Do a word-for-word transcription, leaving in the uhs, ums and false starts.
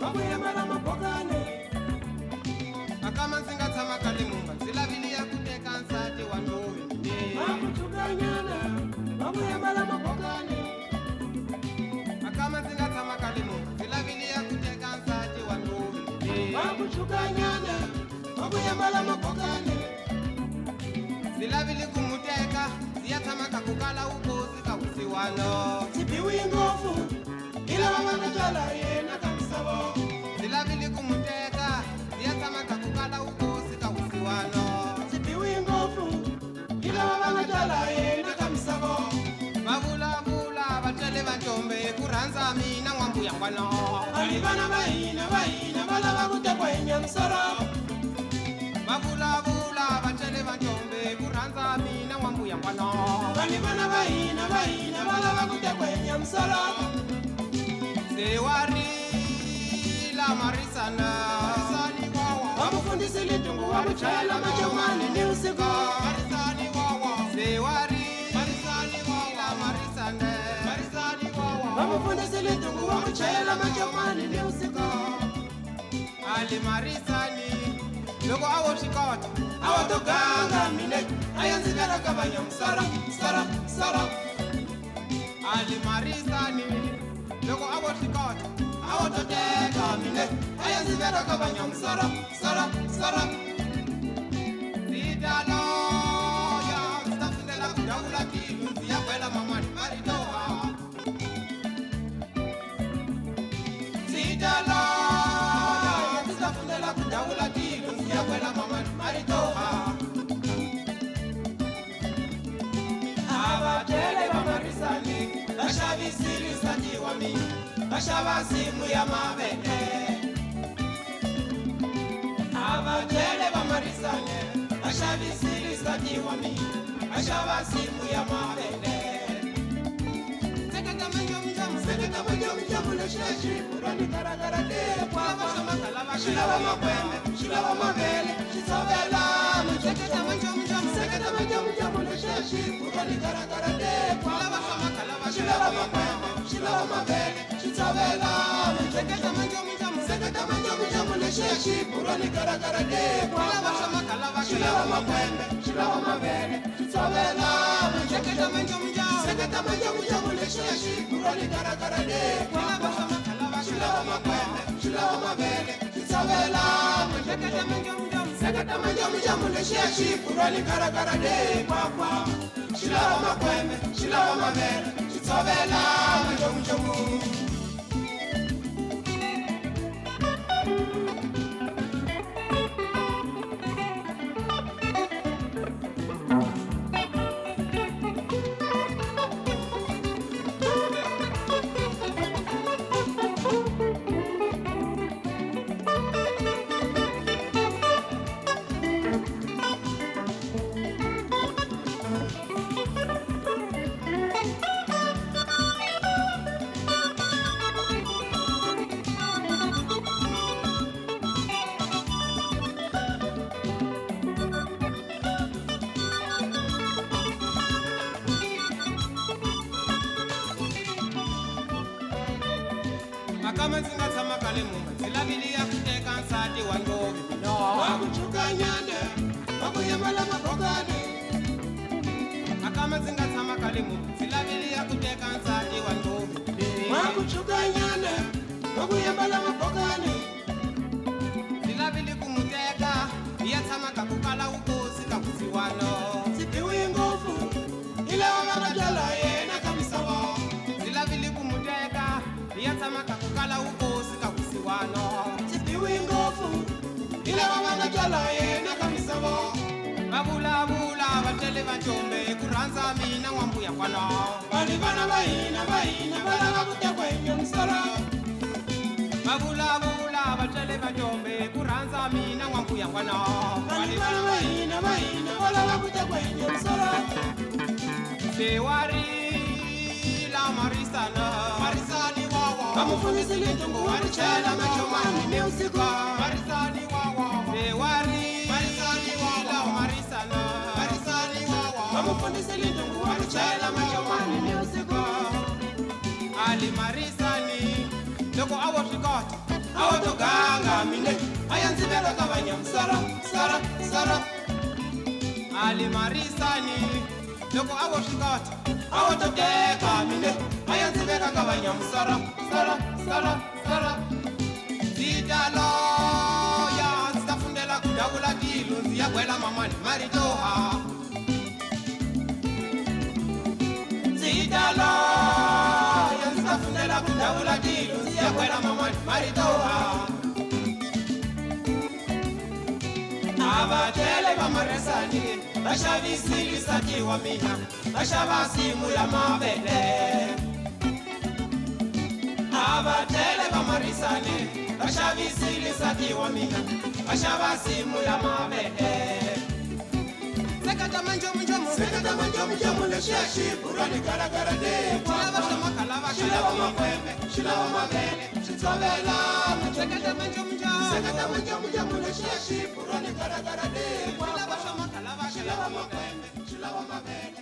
wakuyambala mapokane akama nsinga tshama kale mumba ndzi lavile ya ku teka nsati wa ntovi wakuchukanyana wakuyambala mapokane akama nsinga tshama kale mumba ndzi lavile ya ku teka nsati wa ntovi wakuchukanyana wakuyambala mapokane ndzi lavile ku mu teka ndzi ya tshama ka ku kala vukosi ka vusiwana tibiwi ngopfu ila vavangajala yena ka misavo ndzi lavile ku mu teka ndzi ya tshama ka ku kala vukosi ka vusiwana tibiwi ngopfu ila vavangajala yena ka misavo va vulavula va tele va ntombe ku rhandza mina n'wambuya n'wana ali vana va hina va hina va lava ku tekwa hi nyamisoro va vulavula va tele va ntombe ku rhandza mina n'wambuya n'wana ali vana va hina va hina va lava ku tekwa hi nyamisoro se wa rila marisana marisani wawa wa mufundhisi litungu wa ku chayela macomani ni usiku marisani wawa se wa rila marisani wawa marisane marisani wawa wa mufundhisi litungu wa ku chayela macomani ni usiku ali marisani loko a wo swi kota a wa to ganga mine a ya ndzi vela ka vanyamusara sara sara ali marisani loko a wo swi kota a wa to teka mine a ya ndzi vela ka vanyamusara sara sara ndzi ta loya ndzi ta fundela ku davula tilo ndzi ya kwela mamani maritoha ndzi ta loya ndzi ta fundela ku davula tilo ndzi ya kwela mamani maritoha avatele vamarisani vaxavisile nsati wa mina vaxava nsimu ya mavele avatele vamarisane vaxavisile nsati wa mina vaxava nsimu ya mavele seketa manjomnjom seketa manjomnjomu lexiya xipura ni garagara lekwava xi lava makwembe xi lava mavele xi tshovela seketa manjomnjom seketa manjomnjomu lexiya xipura ni garagara lekwava xi lava makwembe xi lava mavele xi tshovela seketa manjomnjom seketa manjomnjomu lexiya xipura ni garagara lekwava xi lava makwembe xi lava mavele xi tshovela seketa manjomnjom seketa manjomnjomu lexiya xipura ni garagara lekwava xi lava makwembe xi lava mavele xi tshovela seketa manjomnjom seketa manjomnjomu lexiya xipura ni garagara lekwava xi lava makwembe xi lava mavele xi tshovela manjomnjomu akama ndzi nga tshama kale mumba ndzi lavile ya ku teka nsati wa ntovi wakuchukanyana wakuyambala mapokane akama ndzi nga tshama kale mumba ndzi lavile ya ku teka nsati wa ntovi wakuchukanyana wakuyambala mapokane ndzi lavile ku mu teka hi ya tshama ka ku kala vukosi ka vusiwana sibiwi ngopfu ilava vangajala yena ka misava ndzi lavile ku mu teka hi ya tshama ka ku kala vukosi ka vusiwana sibiwi ngopfu ilava vangajala yena ka misava va vulavula va tele va ntombe ku rhandza mina n'wambuya n'wana vani vana va hina va hina va lava ku tekwa hi nyomisara va vulavula va tele va ntombe ku rhandza mina n'wambuya n'wana vani vana va hina va hina va lava ku tekwa hi nyomisara se wa rila marisana marisani wawa va mufundhisi litungu wa ku chayela macomani ni usiku marisani wawa se wa rila marisani wawa marisana marisani wawa va mufundhisi litungu wa ku chayela macomani ni usiku ali marisani loko a wo swi kota a wa to kavanya msara sara sara Ali Marisani loko avo swikota awo to teka mine aya ndzi veka kavanya msara sara sara sara Zidalo ya ndzi ta fundela ku davula tilo ndzi ya gwela mamani maritoha Zidalo ya ndzi ta fundela ku davula tilo ndzi ya gwela mamani maritoha avatele va Marisani va xavisile nsati wa mina va xava nsimu ya mavele avatele va Marisani va xavisile nsati wa mina va xava nsimu ya mavele sekata manjomunjomu sekata manjomunjomu lexi ya xipurani garagara xilava swa makhalava xilava makwembe xilava mavele xi tshovela sekata manjomunjomu sekata manjomunjomu lexi ya xipurani garagara xilava swa makhalava xilava makwembe xilava mavele